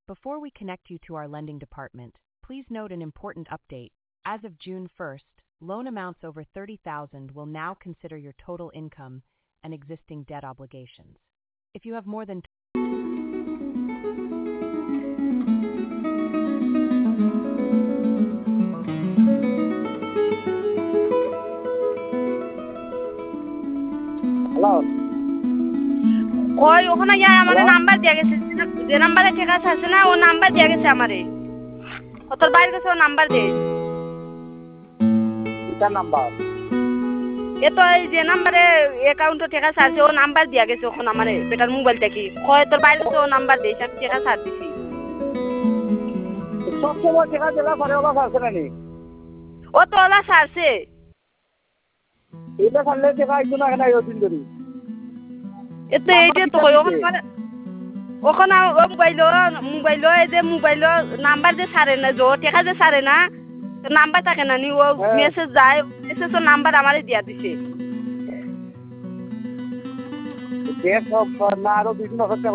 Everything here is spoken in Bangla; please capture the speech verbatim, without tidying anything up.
Before we connect you to our lending department, please note an important update. As of June first, loan amounts over thirty thousand will now consider your total income and existing debt obligations. If you have more than hello কই ওখানে যায় আমার হ্যালো নাম্বার দিয়ে গেছে যে নাম্বারে ঠিক আছে আছে না ও নাম্বার দিয়ে গেছে আমারে ও তোর বাইরে গেছে ও নাম্বার দে এটার নাম্বার এ তো এই যে নাম্বারে অ্যাকাউন্টে ঠিক আছে আছে ও নাম্বার দিয়ে গেছে ওখানে আমারে বেটার মোবাইল থেকে কই তোর বাইরে গেছে ও নাম্বার দে আমি ঠিক আছে দিছি সব সময় টাকা দিলা পরে ওলা আছে না নি ও তো ওলা সারছে এটা করলে টাকা আইতো না কেন এই দিন ধরে এ তো এই যে তো ওখানে মানে ওখানে ও মোবাইল মোবাইল এই যে মোবাইল নাম্বার যে সারে না জো টাকা যে সারে না নাম্বার থাকে না নি ও মেসেজ যায় মেসেজের নাম্বার আমারে দিয়া দিছে দেখ না আরো বিভিন্ন